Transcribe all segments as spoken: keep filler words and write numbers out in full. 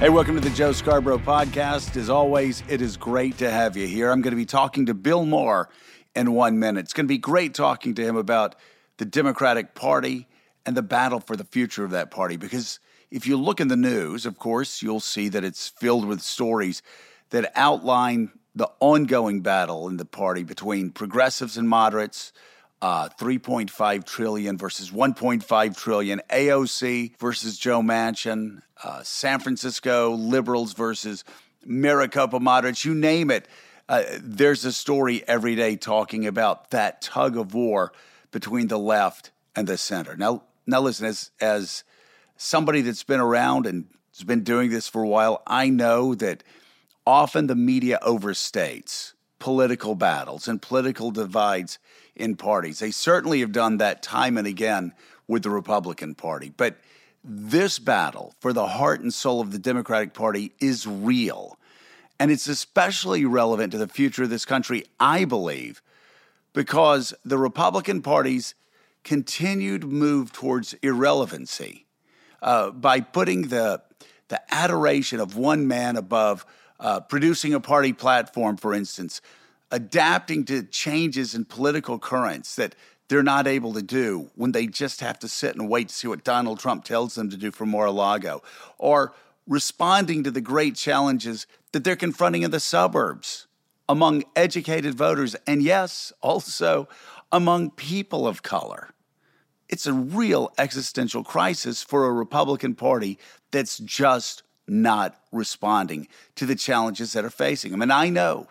Hey, welcome to the Joe Scarborough Podcast. As always, it is great to have you here. I'm going to be talking to Bill Maher in one minute. It's going to be great talking to him about the Democratic Party and the battle for the future of that party. Because if you look in the news, of course, you'll see that it's filled with stories that outline the ongoing battle in the party between progressives and moderates, uh, three point five trillion dollars versus one point five trillion dollars, A O C versus Joe Manchin, uh, San Francisco liberals versus Maricopa moderates, you name it. Uh, there's a story every day talking about that tug of war between the left and the center. Now, now listen, as, as somebody that's been around and has been doing this for a while, I know that often the media overstates political battles and political divides in parties. They certainly have done that time and again with the Republican Party. But this battle for the heart and soul of the Democratic Party is real. And it's especially relevant to the future of this country, I believe, because the Republican Party's continued move towards irrelevancy uh, by putting the, the adoration of one man above uh, producing a party platform, for instance, adapting to changes in political currents that they're not able to do when they just have to sit and wait to see what Donald Trump tells them to do for Mar-a-Lago, or responding to the great challenges that they're confronting in the suburbs among educated voters, and yes, also among people of color. It's a real existential crisis for a Republican Party that's just not responding to the challenges that are facing them. And I know,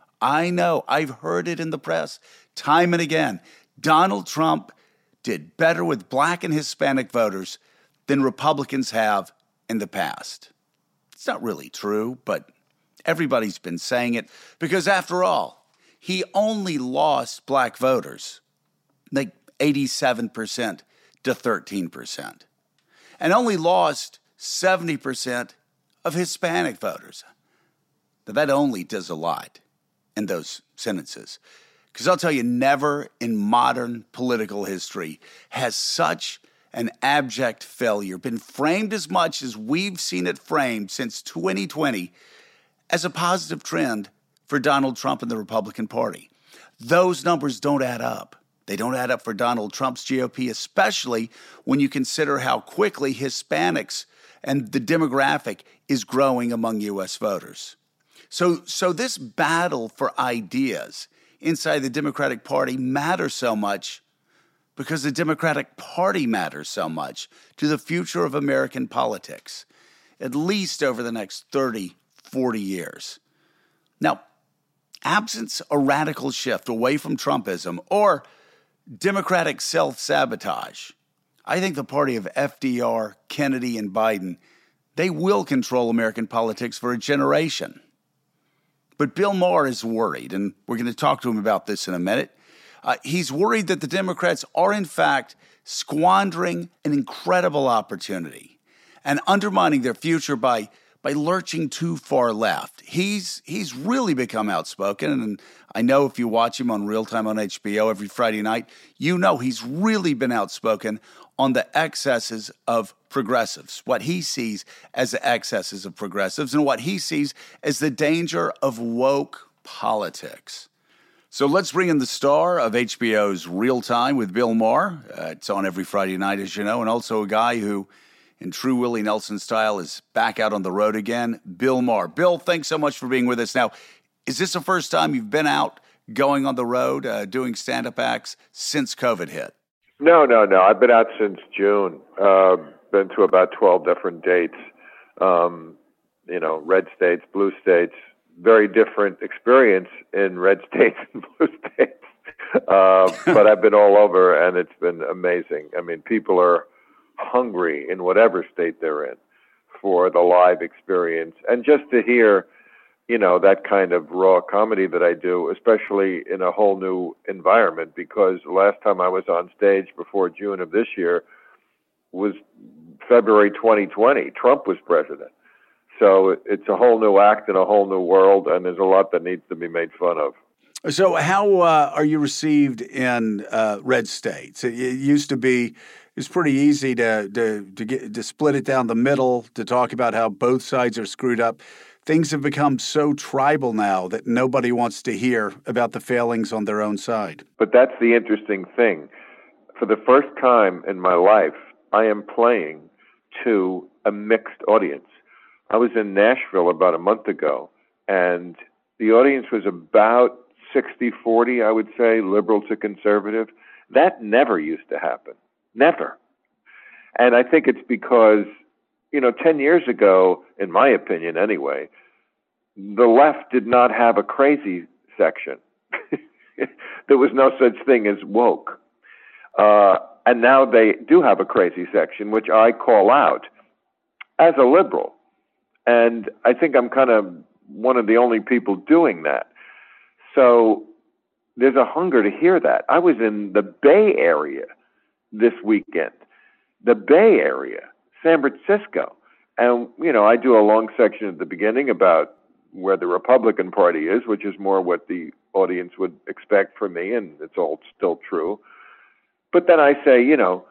I know, I've heard it in the press time and again. Donald Trump did better with Black and Hispanic voters than Republicans have in the past. It's not really true, but everybody's been saying it because, after all, he only lost Black voters, like eighty-seven percent to thirteen percent, and only lost seventy percent of Hispanic voters. Now, that only does a lot in those sentences. Because I'll tell you, never in modern political history has such an abject failure been framed as much as we've seen it framed since twenty twenty as a positive trend for Donald Trump and the Republican Party. Those numbers don't add up. They don't add up for Donald Trump's G O P, especially when you consider how quickly Hispanics and the demographic is growing among U S voters. So, so this battle for ideas inside the Democratic Party matters so much because the Democratic Party matters so much to the future of American politics, at least over the next thirty, forty years. Now, absent a radical shift away from Trumpism or Democratic self-sabotage, I think the party of F D R, Kennedy, and Biden, they will control American politics for a generation. But Bill Maher is worried, and we're going to talk to him about this in a minute. Uh, he's worried that the Democrats are, in fact, squandering an incredible opportunity and undermining their future by by lurching too far left. He's he's really become outspoken, and I know if you watch him on Real Time on H B O every Friday night, you know he's really been outspoken on the excesses of progressives, what he sees as the excesses of progressives, and what he sees as the danger of woke politics. So let's bring in the star of H B O's Real Time with Bill Maher. Uh, it's on every Friday night, as you know, and also a guy who, in true Willie Nelson style, is back out on the road again, Bill Maher. Bill, thanks so much for being with us. Now, is this the first time you've been out going on the road, uh, doing stand-up acts since COVID hit? No, no, no. I've been out since June. Uh, been to about twelve different dates. Um, you know, red states, blue states. Very different experience in red states and blue states. Uh, but I've been all over, and it's been amazing. I mean, people are hungry in whatever state they're in for the live experience. And just to hear, you know, that kind of raw comedy that I do, especially in a whole new environment, because the last time I was on stage before June of this year was February twenty twenty. Trump was president. So it's a whole new act in a whole new world, and there's a lot that needs to be made fun of. So how uh, are you received in uh, red states? It, it used to be it's pretty easy to to to get to split it down the middle, to talk about how both sides are screwed up. Things have become so tribal now that nobody wants to hear about the failings on their own side. But that's the interesting thing. For the first time in my life, I am playing to a mixed audience. I was in Nashville about a month ago, and the audience was about sixty forty, I would say, liberal to conservative. That never used to happen. Never. And I think it's because, you know, ten years ago, in my opinion anyway, the left did not have a crazy section. There was no such thing as woke. Uh, and now they do have a crazy section, which I call out as a liberal. And I think I'm kind of one of the only people doing that. So there's a hunger to hear that. I was in the Bay Area this weekend, the Bay Area, San Francisco. And, you know, I do a long section at the beginning about where the Republican Party is, which is more what the audience would expect from me, and it's all still true. But then I say, you know,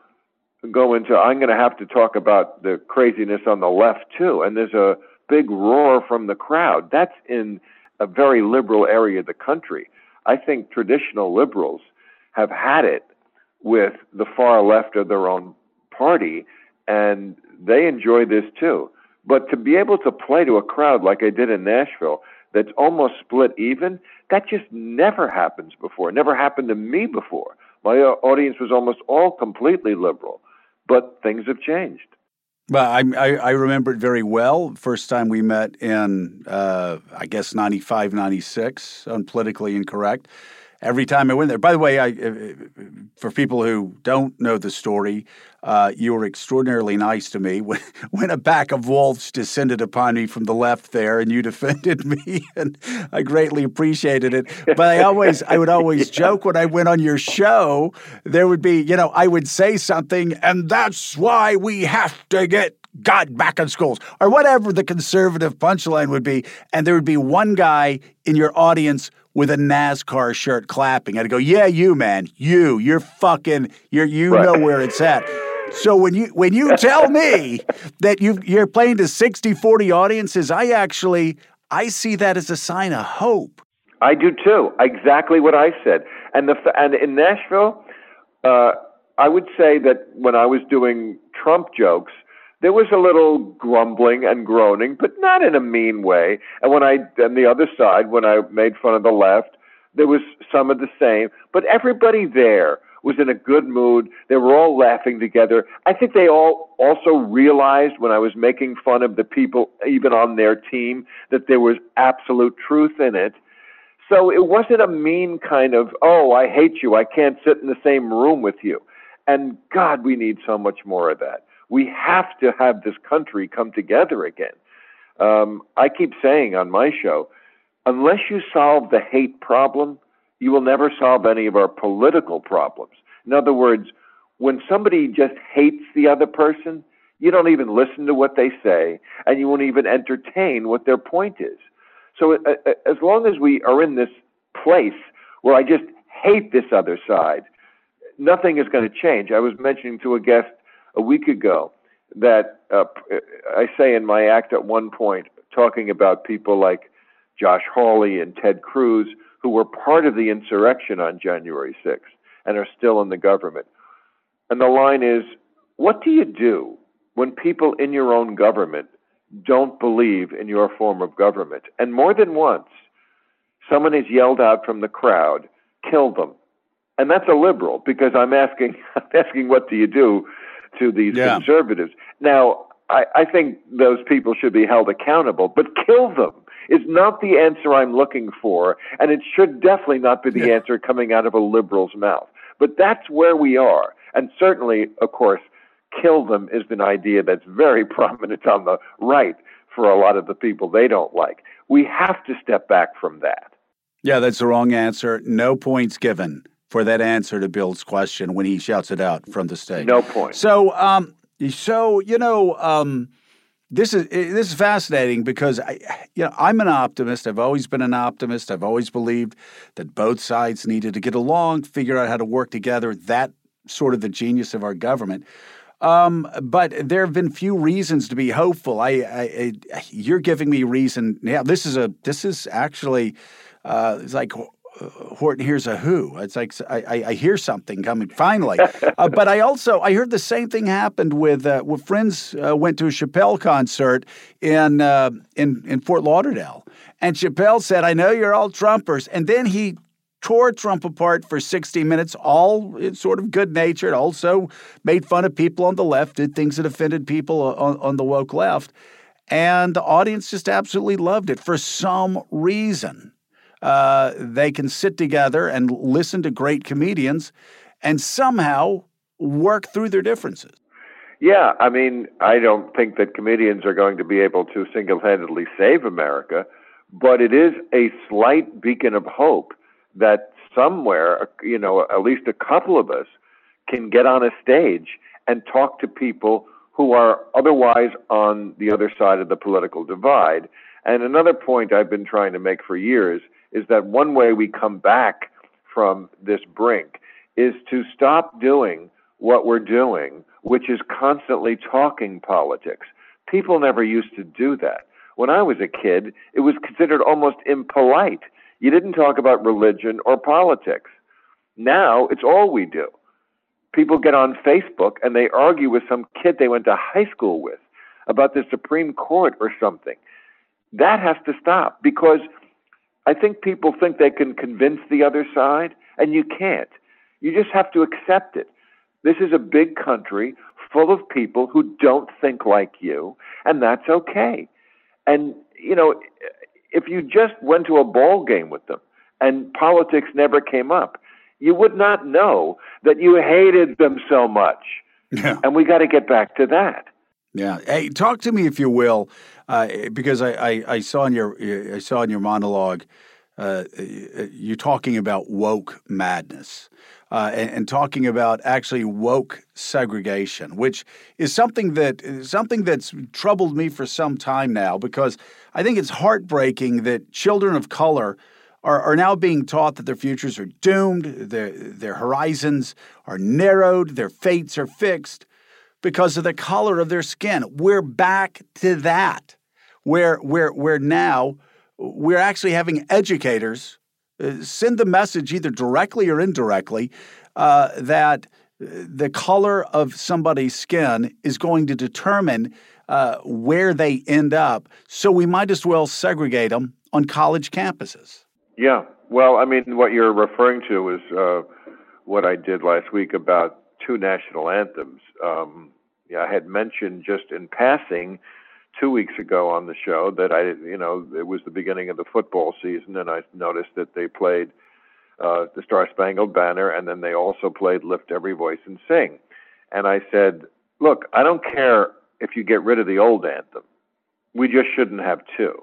go into, I'm going to have to talk about the craziness on the left too. And there's a big roar from the crowd. That's in a very liberal area of the country. I think traditional liberals have had it with the far left of their own party, and they enjoy this too. But to be able to play to a crowd like I did in Nashville that's almost split even, that just never happens before. Never happened to me before. My audience was almost all completely liberal, but things have changed. Well, I, I, I remember it very well. First time we met in, uh, I guess, ninety-five, ninety-six on Politically Incorrect. Every time I went there. By the way, I, for people who don't know the story, uh, you were extraordinarily nice to me when, when a pack of wolves descended upon me from the left there, and you defended me, and I greatly appreciated it. But I always, I would always yeah. joke when I went on your show, there would be, you know, I would say something, and that's why we have to get God back in schools, or whatever the conservative punchline would be, and there would be one guy in your audience with a NASCAR shirt clapping. I'd go, yeah, you, man, you, you're fucking, you're, you right. know where it's at. So when you when you tell me that you you're playing to sixty forty audiences, I actually, I see that as a sign of hope. I do too. Exactly what I said. And the and in Nashville, uh, I would say that when I was doing Trump jokes, there was a little grumbling and groaning, but not in a mean way. And when I, on the other side, when I made fun of the left, there was some of the same. But everybody there was in a good mood. They were all laughing together. I think they all also realized when I was making fun of the people, even on their team, that there was absolute truth in it. So it wasn't a mean kind of, oh, I hate you, I can't sit in the same room with you. And God, we need so much more of that. We have to have this country come together again. Um, I keep saying on my show, unless you solve the hate problem, you will never solve any of our political problems. In other words, when somebody just hates the other person, you don't even listen to what they say, and you won't even entertain what their point is. So uh, as long as we are in this place where I just hate this other side, nothing is going to change. I was mentioning to a guest a week ago that uh, I say in my act at one point, talking about people like Josh Hawley and Ted Cruz, who were part of the insurrection on January sixth and are still in the government. And the line is, what do you do when people in your own government don't believe in your form of government? And more than once, someone has yelled out from the crowd, kill them. And that's a liberal, because I'm asking, I'm asking what do you do to these yeah. conservatives? Now, I, I think those people should be held accountable, but kill them is not the answer I'm looking for, and it should definitely not be the yeah. answer coming out of a liberal's mouth. But that's where we are. And certainly, of course, kill them is an idea that's very prominent on the right for a lot of the people they don't like. We have to step back from that. Yeah, that's the wrong answer. No points given for that answer to Bill's question when he shouts it out from the stage. No point. So, um, so you know, um, this is this is fascinating because I, you know, I'm an optimist. I've always been an optimist. I've always believed that both sides needed to get along, figure out how to work together. That sort of the genius of our government. Um, but there have been few reasons to be hopeful. I, I, I you're giving me reason. Yeah, this is a this is actually uh, it's like Horton hears a who. It's like I, I hear something coming finally. uh, but I also I heard the same thing happened with uh, with friends uh, went to a Chappelle concert in uh, in in Fort Lauderdale, and Chappelle said, "I know you're all Trumpers," and then he tore Trump apart for sixty minutes, all sort of good-natured, also made fun of people on the left, did things that offended people on, on the woke left. And the audience just absolutely loved it for some reason. Uh, they can sit together and listen to great comedians and somehow work through their differences. Yeah, I mean, I don't think that comedians are going to be able to single-handedly save America, but it is a slight beacon of hope that somewhere, you know, at least a couple of us can get on a stage and talk to people who are otherwise on the other side of the political divide. And another point I've been trying to make for years is that one way we come back from this brink is to stop doing what we're doing, which is constantly talking politics. People never used to do that. When I was a kid, it was considered almost impolite. You didn't talk about religion or politics. Now it's all we do. People get on Facebook and they argue with some kid they went to high school with about the Supreme Court or something. That has to stop, because I think people think they can convince the other side, and you can't. You just have to accept it. This is a big country full of people who don't think like you, and that's okay. And, you know, if you just went to a ball game with them and politics never came up, you would not know that you hated them so much. Yeah. And we got to get back to that. Yeah. Hey, talk to me, if you will, uh, because I, I, I saw in your I saw in your monologue uh, you talking about woke madness. Uh, and, and talking about actually woke segregation, which is something that something that's troubled me for some time now, because I think it's heartbreaking that children of color are, are now being taught that their futures are doomed, their their horizons are narrowed, their fates are fixed because of the color of their skin. We're back to that, where where where now we're actually having educators Uh, send the message either directly or indirectly uh, that the color of somebody's skin is going to determine uh, where they end up. So we might as well segregate them on college campuses. Yeah. Well, I mean, what you're referring to is uh, what I did last week about two national anthems. Um, yeah, I had mentioned just in passing two weeks ago on the show that I, you know, it was the beginning of the football season, and I noticed that they played uh, the Star Spangled Banner, and then they also played Lift Every Voice and Sing. And I said, look, I don't care if you get rid of the old anthem. We just shouldn't have two,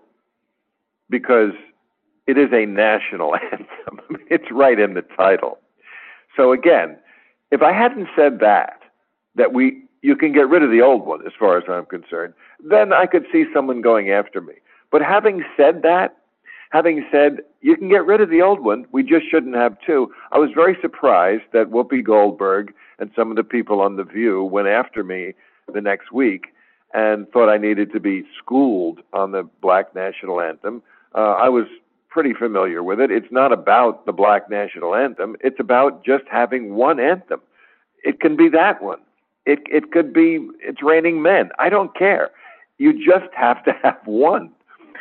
because it is a national anthem. It's right in the title. So again, if I hadn't said that, that we you can get rid of the old one as far as I'm concerned, then I could see someone going after me. But having said that, having said you can get rid of the old one, we just shouldn't have two, I was very surprised that Whoopi Goldberg and some of the people on The View went after me the next week and thought I needed to be schooled on the Black National Anthem. Uh, I was pretty familiar with it. It's not about the Black National Anthem. It's about just having one anthem. It can be that one. It it could be It's Raining Men. I don't care. You just have to have one.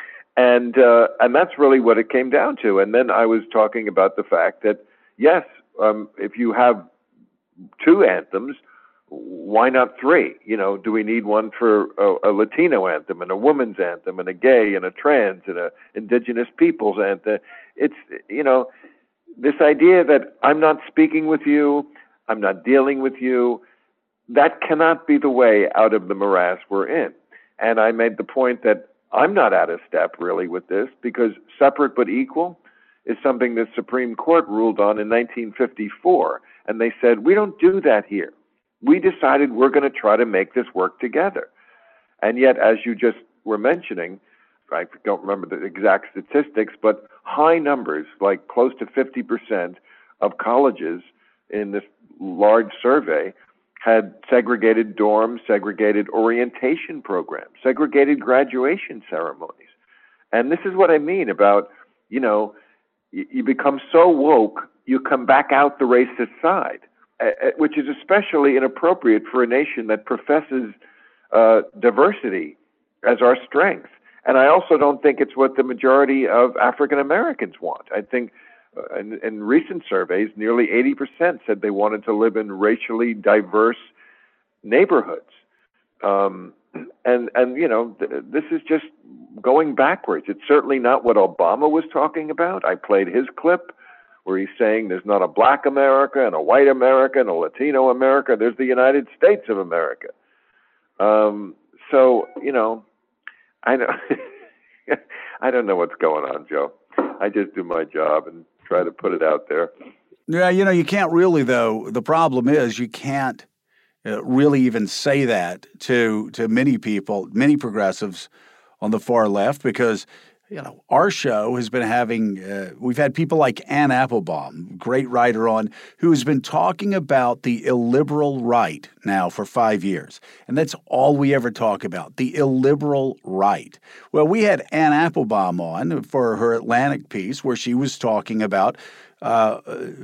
And uh, and that's really what it came down to. And then I was talking about the fact that, yes, um, if you have two anthems, why not three? You know, do we need one for a, a Latino anthem and a woman's anthem and a gay and a trans and a indigenous peoples anthem? It's, you know, this idea that I'm not speaking with you, I'm not dealing with you, that cannot be the way out of the morass we're in. And I made the point that I'm not out of step really with this, because separate but equal is something the Supreme Court ruled on in nineteen fifty-four. And they said, we don't do that here. We decided we're going to try to make this work together. And yet, as you just were mentioning, I don't remember the exact statistics, but high numbers, like close to fifty percent of colleges in this large survey had segregated dorms, segregated orientation programs, segregated graduation ceremonies. And this is what I mean about, you know, you, you become so woke, you come back out the racist side, uh, which is especially inappropriate for a nation that professes uh, diversity as our strength. And I also don't think it's what the majority of African Americans want. I think uh, in, in recent surveys, nearly eighty percent said they wanted to live in racially diverse neighborhoods. Um, and, and, you know, th- this is just going backwards. It's certainly not what Obama was talking about. I played his clip where he's saying there's not a black America and a white America and a Latino America. There's the United States of America. Um, so, you know, I know, I don't know what's going on, Joe. I just do my job and try to put it out there. Yeah, you know, you can't really, though. The problem is you can't uh, really even say that to to many people, many progressives on the far left, because, you know, our show has been having, uh, we've had people like Anne Applebaum, great writer on, who has been talking about the illiberal right now for five years. And that's all we ever talk about, the illiberal right. Well, we had Anne Applebaum on for her Atlantic piece where she was talking about uh,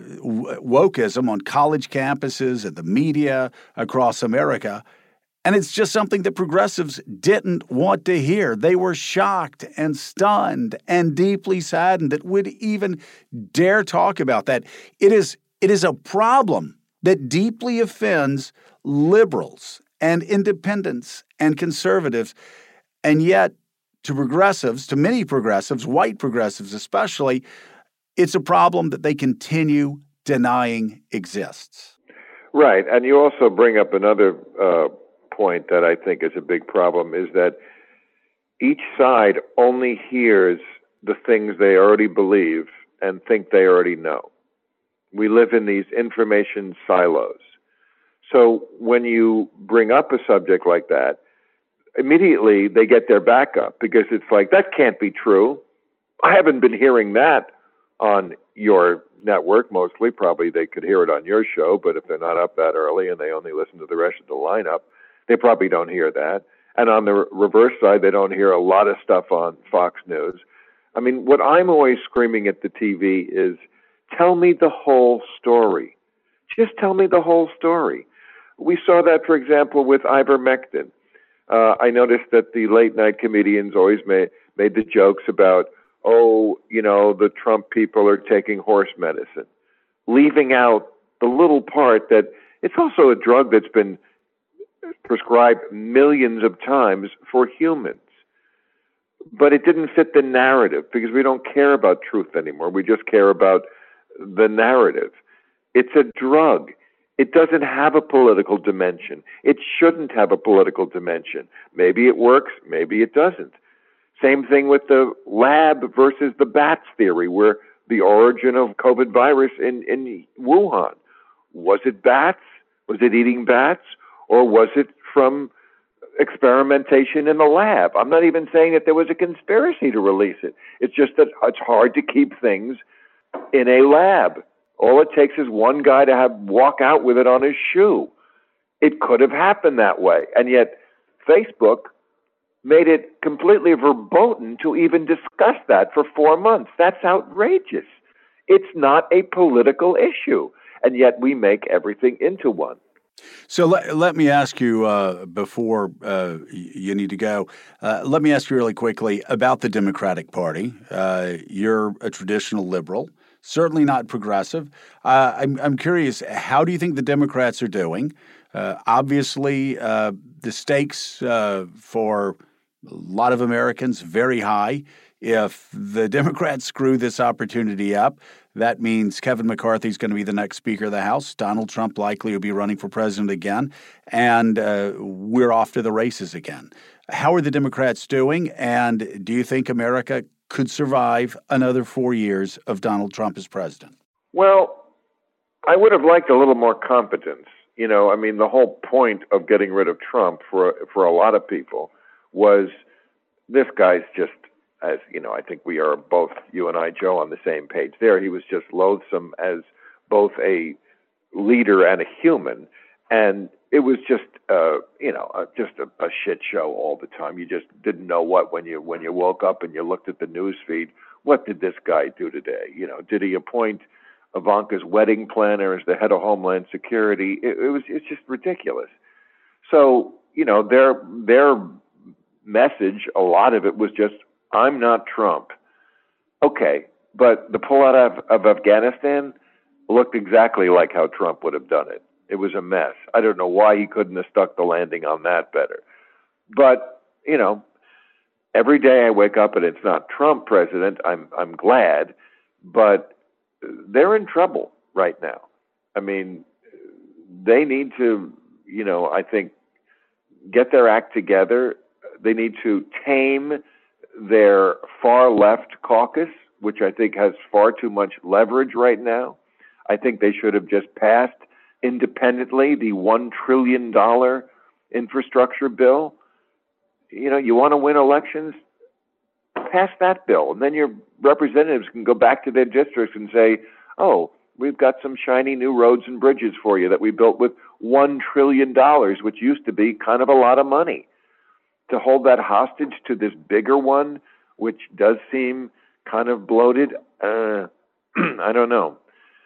wokeism on college campuses and the media across America. And it's just something that progressives didn't want to hear. They were shocked and stunned and deeply saddened that we'd even dare talk about that. It is, it is a problem that deeply offends liberals and independents and conservatives. And yet, to progressives, to many progressives, white progressives especially, it's a problem that they continue denying exists. Right. And you also bring up another uh point that I think is a big problem, is that each side only hears the things they already believe and think they already know. We live in these information silos. So when you bring up a subject like that, immediately they get their back up because it's like, that can't be true. I haven't been hearing that on your network. Mostly, probably they could hear it on your show, but if they're not up that early and they only listen to the rest of the lineup, they probably don't hear that. And on the reverse side, they don't hear a lot of stuff on Fox News. I mean, what I'm always screaming at the T V is, tell me the whole story. Just tell me the whole story. We saw that, for example, with ivermectin. Uh, I noticed that the late night comedians always made, made the jokes about, oh, you know, the Trump people are taking horse medicine, leaving out the little part that it's also a drug that's been prescribed millions of times for humans. But it didn't fit the narrative because we don't care about truth anymore. We just care about the narrative. It's a drug. It doesn't have a political dimension. It shouldn't have a political dimension. Maybe it works, maybe it doesn't. Same thing with the lab versus the bats theory, where the origin of COVID virus in, in Wuhan. Was it bats? Was it eating bats? Or was it from experimentation in the lab? I'm not even saying that there was a conspiracy to release it. It's just that it's hard to keep things in a lab. All it takes is one guy to have walk out with it on his shoe. It could have happened that way. And yet Facebook made it completely verboten to even discuss that for four months. That's outrageous. It's not a political issue. And yet we make everything into one. So let, let me ask you uh, before uh, you need to go, uh, let me ask you really quickly about the Democratic Party. Uh, you're a traditional liberal, certainly not progressive. Uh, I'm, I'm curious, how do you think the Democrats are doing? Uh, obviously, uh, the stakes uh, for a lot of Americans very high. If the Democrats screw this opportunity up, that means Kevin McCarthy is going to be the next Speaker of the House. Donald Trump likely will be running for president again, and uh, we're off to the races again. How are the Democrats doing, and do you think America could survive another four years of Donald Trump as president? Well, I would have liked a little more competence. You know, I mean, the whole point of getting rid of Trump for for a lot of people was this guy's just, as you know, I think we are both, you and I, Joe, on the same page there. He was just loathsome as both a leader and a human. And it was just, uh, you know, uh, just a, a shit show all the time. You just didn't know what when you when you woke up and you looked at the news feed. What did this guy do today? You know, did he appoint Ivanka's wedding planner as the head of Homeland Security? It, it was it's just ridiculous. So, you know, their their message, a lot of it was just, I'm not Trump. Okay, but the pullout of, of Afghanistan looked exactly like how Trump would have done it. It was a mess. I don't know why he couldn't have stuck the landing on that better. But, you know, every day I wake up and it's not Trump president, I'm I'm glad, but they're in trouble right now. I mean, they need to, you know, I think, get their act together. They need to tame their far left caucus, which I think has far too much leverage right now. I think they should have just passed independently the one trillion dollars infrastructure bill. You know, you want to win elections, pass that bill. And then your representatives can go back to their districts and say, oh, we've got some shiny new roads and bridges for you that we built with one trillion dollars, which used to be kind of a lot of money. To hold that hostage to this bigger one, which does seem kind of bloated, uh, I don't know.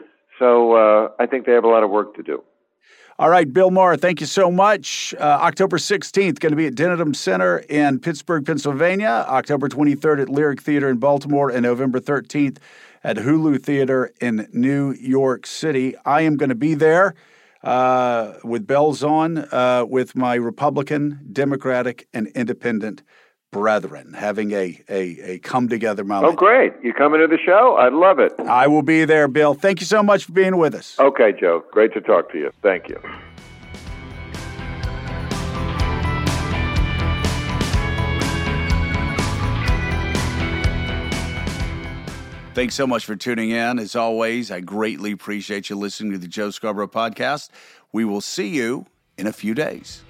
So uh, I think they have a lot of work to do. All right, Bill Maher, thank you so much. Uh, October sixteenth, going to be at Denham Center in Pittsburgh, Pennsylvania. October twenty-third at Lyric Theater in Baltimore, and November thirteenth at Hulu Theater in New York City. I am going to be there uh, with bells on uh, with my Republican, Democratic, and Independent brethren, having a, a, a come-together moment. Oh, great. You coming to the show? I'd love it. I will be there, Bill. Thank you so much for being with us. Okay, Joe. Great to talk to you. Thank you. Thanks so much for tuning in. As always, I greatly appreciate you listening to the Joe Scarborough Podcast. We will see you in a few days.